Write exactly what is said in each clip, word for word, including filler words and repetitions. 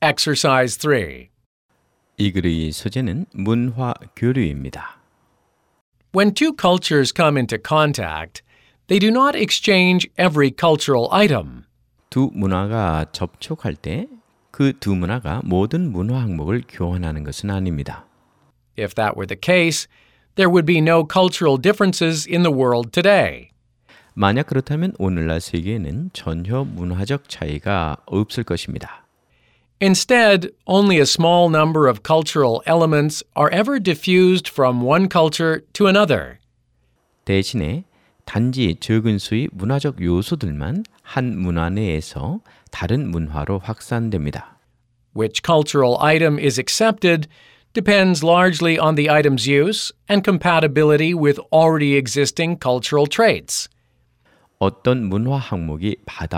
Exercise three. 이 글의 소재는 문화 교류입니다. When two cultures come into contact, they do not exchange every cultural item. 두 문화가 접촉할 때 그 두 문화가 모든 문화 항목을 교환하는 것은 아닙니다. If that were the case, there would be no cultural differences in the world today. 만약 그렇다면 오늘날 세계에는 전혀 문화적 차이가 없을 것입니다. Instead, only a small number of cultural elements are ever diffused from one culture to another. 대신에 단지 적은 수의 문화적 요소들만 한 문화 내에서 다른 문화로 확산됩니다. Which cultural item is accepted depends largely on the item's use and compatibility with already existing cultural traits. 어떤 문화 항목이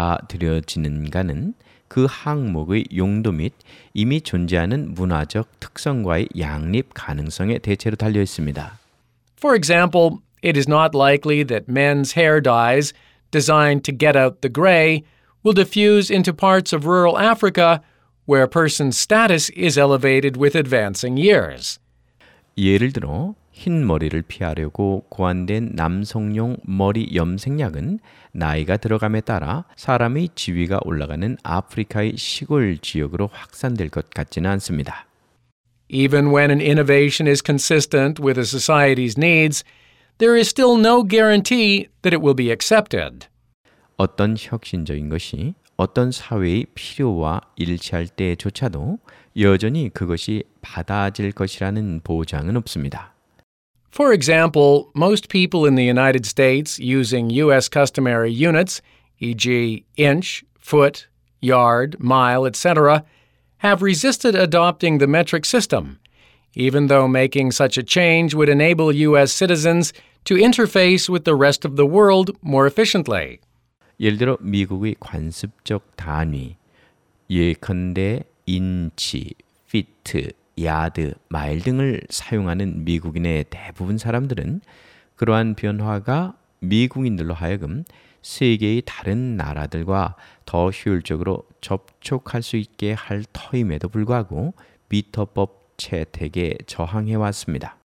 받아들여지는가는 그 항목의 용도 및 이미 존재하는 문화적 특성과의 양립 가능성에 대체로 달려 있습니다. For example, it is not likely that men's hair dyes designed to get out the gray will diffuse into parts of rural Africa where a person's status is elevated with advancing years. 예를 들어 흰 머리를 피하려고 고안된 남성용 머리 염색약은 나이가 들어감에 따라 사람의 지위가 올라가는 아프리카의 시골 지역으로 확산될 것 같지는 않습니다. Even when an innovation is consistent with a society's needs, there is still no guarantee that it will be accepted. 어떤 혁신적인 것이 어떤 사회의 필요와 일치할 때조차도 여전히 그것이 받아질 것이라는 보장은 없습니다. For example, most people in the United States using U S customary units, for example inch, foot, yard, mile, et cetera, have resisted adopting the metric system, even though making such a change would enable U S citizens to interface with the rest of the world more efficiently. 예를 들어 미국의 관습적 단위, 예컨대 인치, 피트, 야드, 마일 등을 사용하는 미국인의 대부분 사람들은 그러한 변화가 미국인들로 하여금 세계의 다른 나라들과 더 효율적으로 접촉할 수 있게 할 터임에도 불구하고 미터법 채택에 저항해 왔습니다.